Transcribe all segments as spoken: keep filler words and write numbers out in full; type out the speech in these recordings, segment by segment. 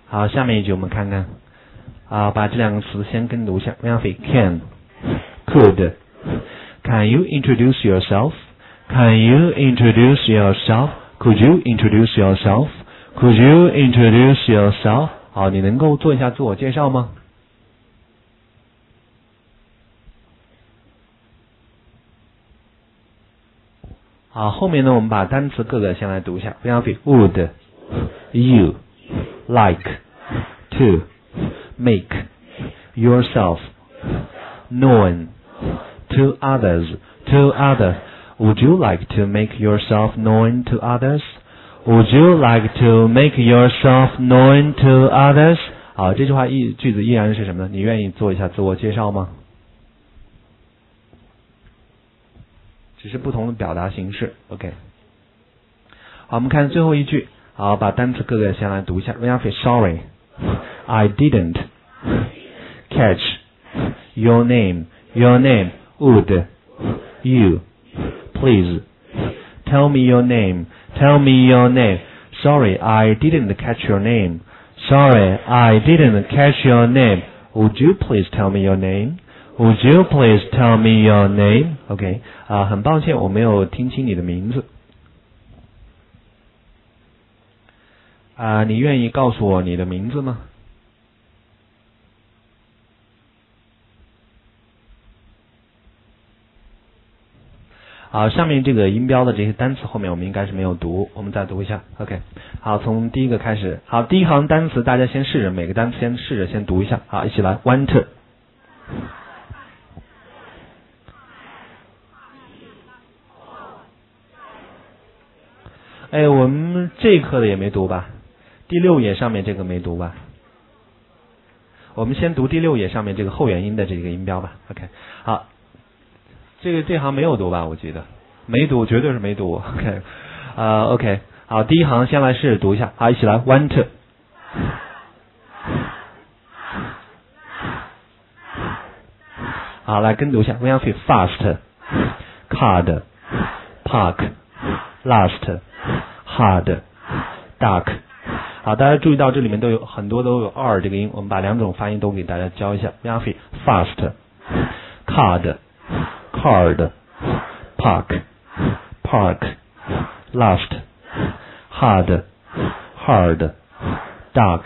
好，下面一句我们看看，啊，把这两个词先跟读一下。can, could. Can you introduce yourself? Can you introduce yourself? Could you introduce yourself? Could you introduce yourself? 好，你能够做一下自我介绍吗？好，后面呢，我们把单词各个先来读一下。would, you, like, to, make, yourself, known, to others, to others. Would you like to make yourself known to others? Would you like to make yourself known to others? 好，这句话意句子依然是什么呢？你愿意做一下自我介绍吗？只是不同的表达形式 ，OK。好，我们看最后一句，好，把单词各个先来读一下。Sorry, I didn't catch your name. Your name. Would you please tell me your name? Tell me your name. Sorry, I didn't catch your name. Sorry, I didn't catch your name. Would you please tell me your name?Would you please tell me your name? OK， 啊，很抱歉，我没有听清你的名字。啊，你愿意告诉我你的名字吗？好，上面这个音标的这些单词后面我们应该是没有读，我们再读一下。OK， 好，从第一个开始。好，第一行单词大家先试着每个单词先试着先读一下。好，一起来 ，want。哎，我们这一课的也没读吧？第六页上面这个没读吧？我们先读第六页上面这个后元音的这个音标吧。OK， 好，这个这行没有读吧？我记得没读，绝对是没读。OK， 啊、呃、，OK， 好，第一行先来试着读一下。好，一起来 ，want。好，来跟读一下 ，want fast, card, park, last。hard, dark， 好，大家注意到这里面都有很多都有 r 这个音，我们把两种发音都给大家教一下。fast, card, card, park, park, last, hard, hard, dark,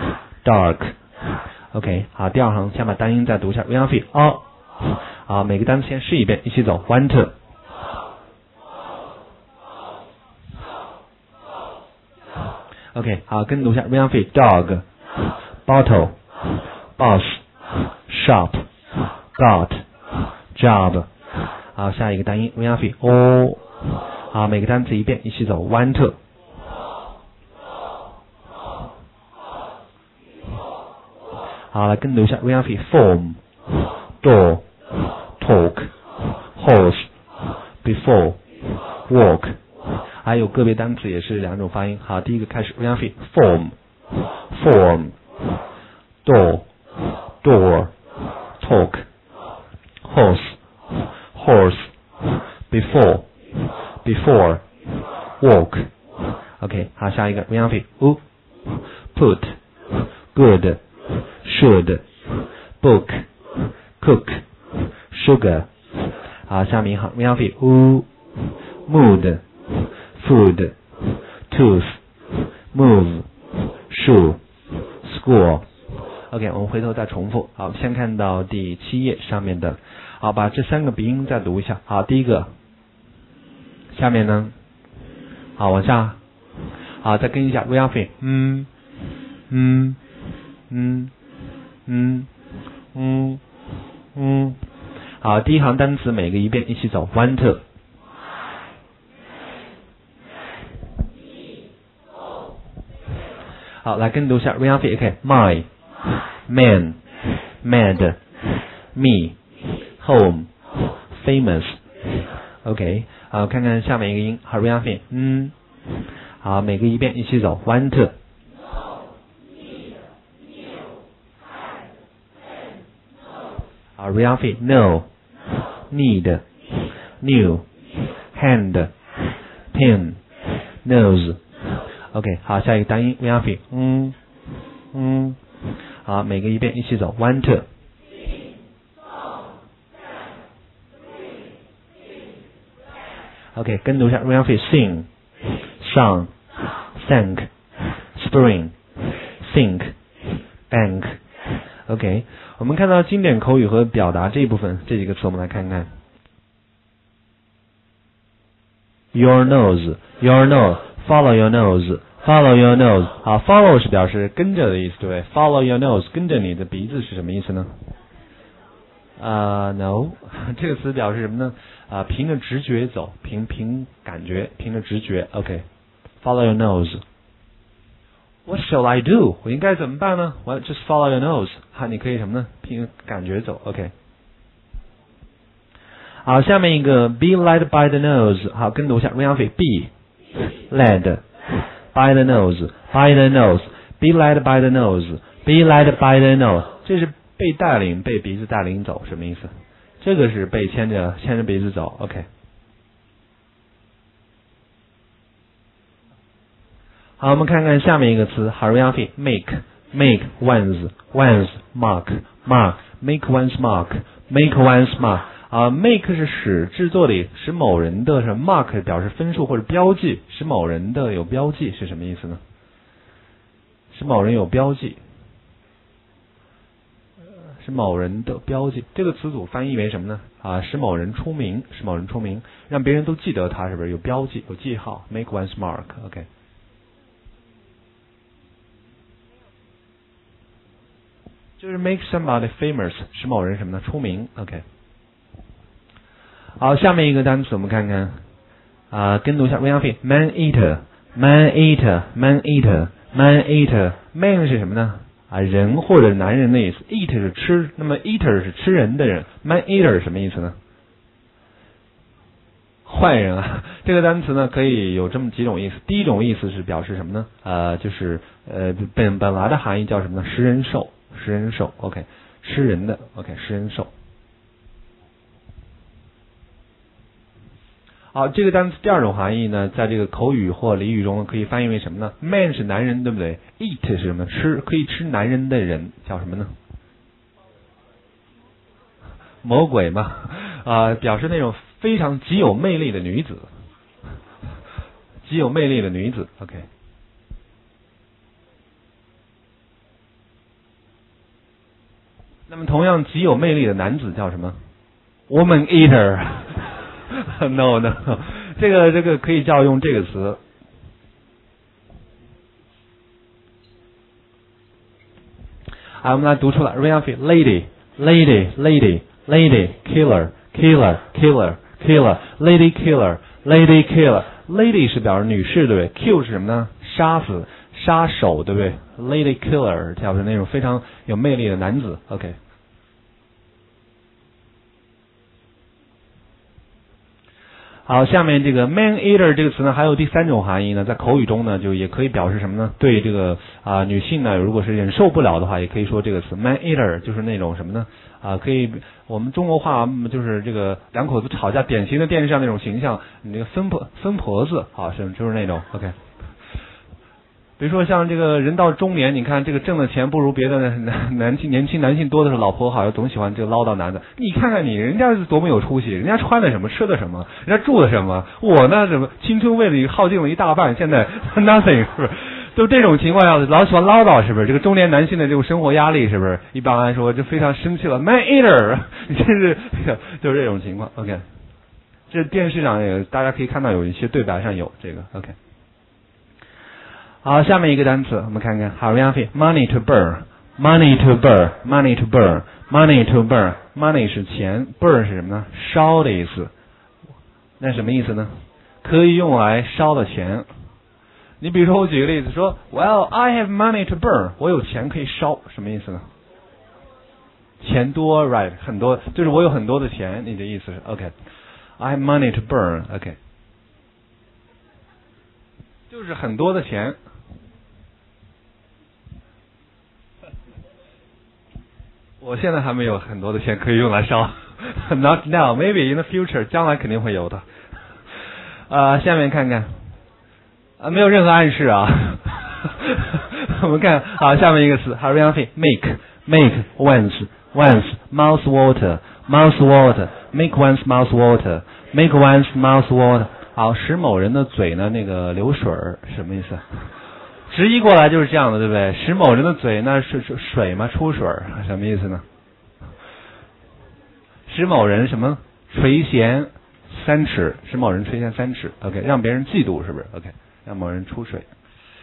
dark。OK， 好，第二行先把单音再读一下。哦，好，每个单词先试一遍，一起走。want。OK， 好，跟读一下 dog, bottle, boss, shop, got, job。好，下一个单音 o， 好，每个单词一遍，一起走 want。好，来跟读一下 form, door, talk, horse, before, walk。还有个别单词也是两种发音。好，第一个开始 form, form, door, door, talk, horse, horse, before, before, walk。 OK， 好，下一个 put, good, should, book, cook, sugar。 好，下面一行 mood, food, tooth, move, shoe, school。 OK， 我们回头再重复。好，先看到第七页上面的。好，把这三个鼻音再读一下。好，第一个，下面呢，好，往下，好，再跟一下 嗯嗯嗯嗯嗯嗯。好，第一行单词每个一遍，一起走 want。好，来跟读一下 OK， my, man, mad, me, home, famous。 OK， 好，看看下面一个音，好 嗯，好，每个一遍，一起走 want。 好 no, need, new, hand, pin, nose。OK， 好，下一个单音 嗯嗯，好，每个一遍一起走 ，one two。OK， 跟读一下 Ryan Fee sing, sung, thank, spring, think, bank。OK， 我们看到经典口语和表达这一部分，这几个词我们来看看。Your nose, your nose, follow your nose, follow your nose。好 ，follow 是表示跟着的意思，对不对 ？Follow your nose， 跟着你的鼻子是什么意思呢？啊、uh, ，no， 这个词表示什么呢？啊、呃，凭着直觉走，凭凭感觉，凭着直觉。OK，follow、okay. your nose。What shall I do？ 我应该怎么办呢？我 just follow your nose。哈，你可以什么呢？凭感觉走。OK。好，下面一个 be led by the nose。好，跟读一下 Ryan Fee be led by the nose，by the nose，be led by the nose，be led by the nose。这是被带领，被鼻子带领走，什么意思？这个是被牵着牵着鼻子走 ，OK。好，我们看看下面一个词 ，Hurry make make one's one's mark mark make one's mark make one's mark 啊 ，make 是使制作的，使某人的什么 mark 表示分数或者标记，使某人的有标记是什么意思呢？使某人有标记。是某人的标记，这个词组翻译为什么呢？啊，使某人出名，使某人出名，让别人都记得他，是不是有标记、有记号 ？Make one's mark，OK、okay。就是 make somebody famous， 使某人什么呢？出名 ，OK。好，下面一个单词我们看看，啊，跟读一下 Ryan Fee man eater，man eater，man eater，man eater，man 是什么呢？啊，人或者男人的意思 ，eat 是吃，那么 eater 是吃人的人 ，man eater 什么意思呢？坏人啊，这个单词呢可以有这么几种意思。第一种意思是表示什么呢？呃，就是呃本本来的含义叫什么呢？食人兽，食人兽 ，OK， 吃人的 ，OK， 食人兽。好，这个单词第二种含义呢，在这个口语或俚语中可以翻译为什么呢 ？Man 是男人，对不对 ？Eat 是什么？吃，可以吃男人的人叫什么呢？魔鬼嘛，啊、呃，表示那种非常极有魅力的女子，极有魅力的女子 ，OK。那么同样极有魅力的男子叫什么 ？Woman eater。No no， 这个这个可以叫用这个词。啊，我们来读出来 ，Ryan Fee lady lady lady lady killer killer killer killer lady killer lady killer lady 是表示女士，对不对 ？Kill 是什么呢？杀死，杀手，对不对 ？Lady killer 表示那种非常有魅力的男子 ，OK。好，下面这个 man eater 这个词呢，还有第三种含义呢，在口语中呢，就也可以表示什么呢？对这个啊、呃、女性呢，如果是忍受不了的话，也可以说这个词 man eater 就是那种什么呢？啊、呃，可以我们中国话就是这个两口子吵架典型的电视上那种形象，你这个分婆分婆子，好是就是那种 OK。比如说像这个人到中年，你看这个挣的钱不如别的男男性年轻男性多的时候，老婆好像总喜欢这个唠叨男的。你看看你，人家是多么有出息，人家穿的什么，吃的什么，人家住的什么，我呢什么青春为了你耗尽了一大半，现在 nothing 是不是？就这种情况下，老喜欢唠叨，是不是？这个中年男性的这种生活压力，是不是？一般来说就非常生气了 ，man eater， 你这是就是这种情况 ，OK。这电视上也大家可以看到有一些对白上有这个 ，OK。好，下面一个单词我们看看 Ryan Fee money to burn money to burn money to burn money to burn money 是钱 burn 是什么呢？烧的意思。那什么意思呢？可以用来烧的钱。你比如说我举个例子说 Well I have money to burn 我有钱可以烧，什么意思呢？钱多 right 很多，就是我有很多的钱，你的意思是 OK I have money to burn OK 就是很多的钱。我现在还没有很多的钱可以用来烧，Not now, maybe in the future， 将来肯定会有的。呃，下面看看，啊，没有任何暗示啊。 我们看好下面一个词，好 real feet make make one's one's mouth water mouth water make one's mouth water make one's mouth water。好，使某人的嘴呢那个流水儿，什么意思？直译过来就是这样的，对不对？使某人的嘴那是水嘛，出水儿，什么意思呢？使某人什么垂涎三尺，使某人垂涎三尺 ，OK， 让别人嫉妒是不是 ？OK， 让某人出水。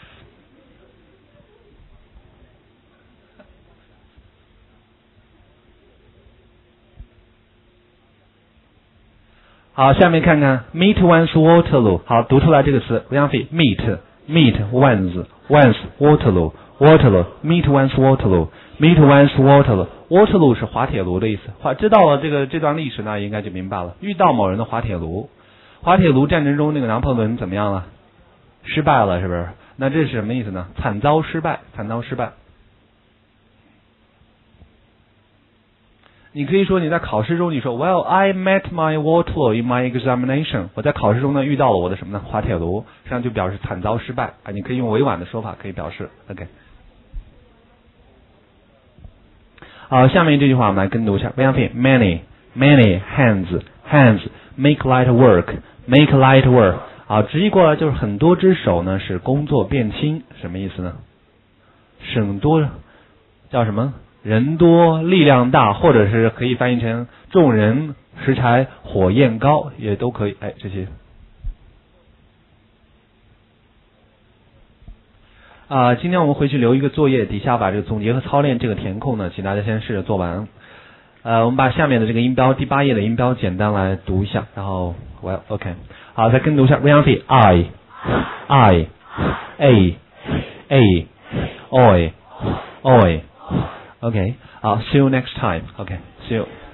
好，下面看看 meet one's Waterloo。好，读出来这个词 ，real feet meet meet one's one's Waterloo Waterloo meet one's Waterloo meet one's Waterloo Waterloo 是滑铁卢的意思。滑，知道了这个这段历史呢，应该就明白了。遇到某人的滑铁卢，滑铁卢战争中那个拿破仑怎么样了？失败了，是不是？那这是什么意思呢？惨遭失败，惨遭失败。你可以说你在考试中，你说 Well, I met my Waterloo in my examination。我在考试中呢遇到了我的什么呢？滑铁卢，实际上就表示惨遭失败啊。你可以用委婉的说法可以表示 ，OK。好，下面这句话我们来跟读一下 ，many many hands hands make light work make light work。好，直译过来就是很多只手呢使工作变轻，什么意思呢？省多叫什么？人多力量大，或者是可以翻译成众人拾柴火焰高，也都可以。哎，这些啊、呃，今天我们回去留一个作业，底下把这个总结和操练这个填空呢，请大家先试着做完。呃，我们把下面的这个音标，第八页的音标简单来读一下，然后我要 OK， 好，再跟读一下 real feet I I A A Oi Oi。Okay, uh, see you next time. Okay, see you.